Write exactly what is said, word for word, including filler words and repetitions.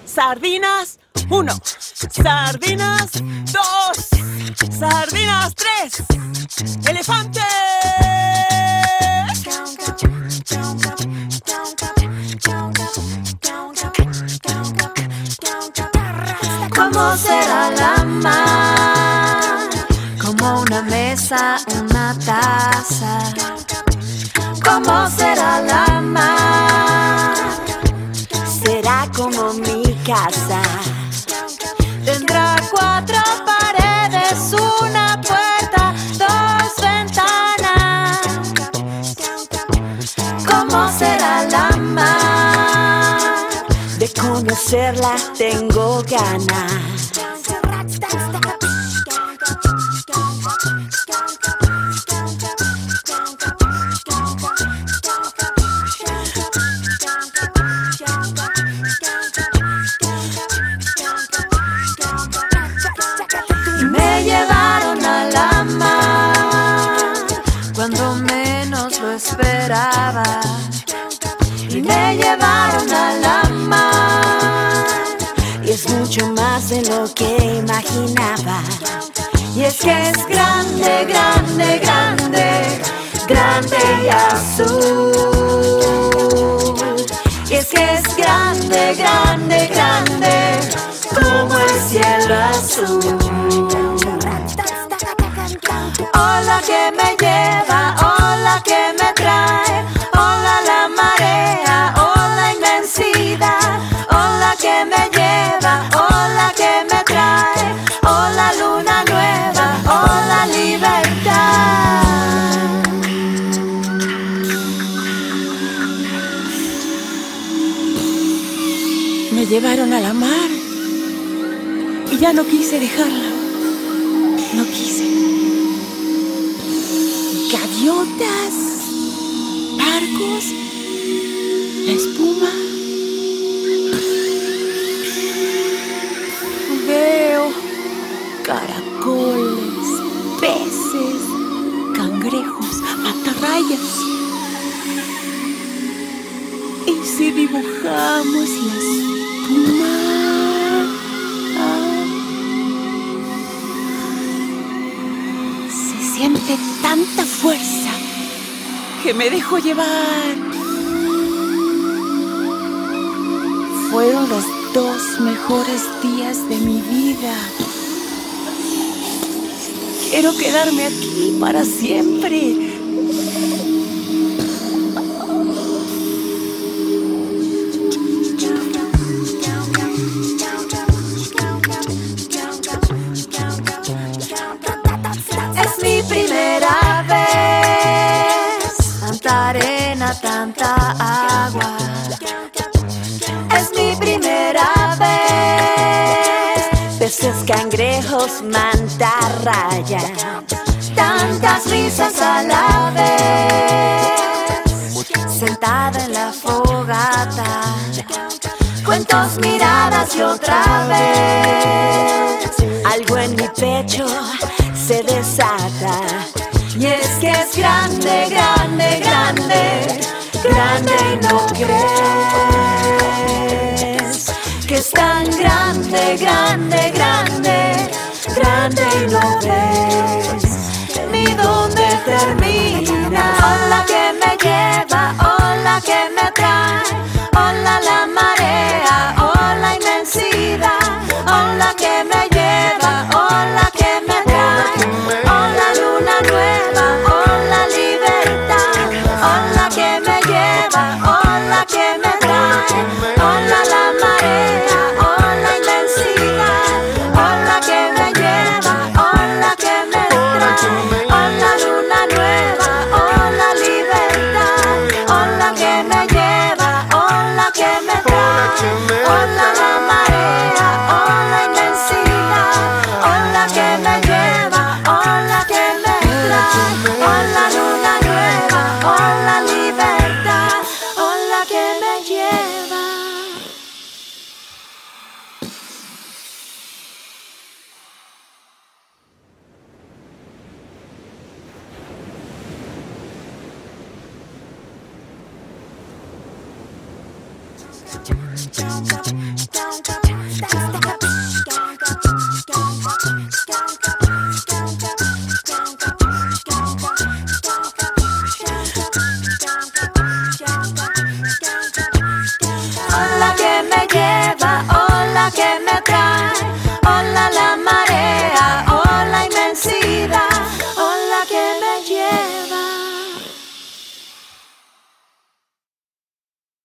Sardinas, uno. Sardinas, dos. Sardinas, tres. ¡Elefante! ¿Cómo será la mar? Como una mesa, una taza. ¿Cómo será la mar? Será como mi casa. Tendrá cuatro paredes, una puerta, dos ventanas. ¿Cómo será la mar? De conocerla tengo ganas. Me llevaron a la mar cuando menos lo esperaba. Y me llevaron a la mar Y es mucho más de lo que imaginaba. y es que es grande, grande, grande, grande y azul. Y es que es grande, grande, grande como el cielo azul. Ola que me lleva, ola que me trae, ola la marea, ola inmensidad, ola que me lleva, ola que me trae, ola luna nueva, ola libertad. Me llevaron a la mar y ya no quise dejarla. No quise. Gaviotas, barcos, la espuma. Veo caracoles, peces, cangrejos, mantarrayas. Y si dibujamos la espuma, ah, se siente tanta fuerza que me dejo llevar. Fueron los dos mejores días de mi vida. Quiero quedarme aquí para siempre. Es mi primera vez, tanta arena, tanta agua. Es mi primera vez, Peces, cangrejos, mantarraya. tantas risas a la vez, sentada en la fogata, cuentos, miradas y otra vez. Algo en mi pecho se desata. Y es que es grande, grande, grande, grande y no crees que es tan grande, grande, grande, grande y no ves ni dónde termina. Ola que me lleva, ola que me trae, ola la marea, ola inmensidad, ola que me lleva, ola que me trae, ola luna nueva, ola libertad, ola que me lleva, ola que me trae, ola la marea, ola inmensidad, ola que me lleva, ola que me trae, ola luna nueva, Down, down, down, down.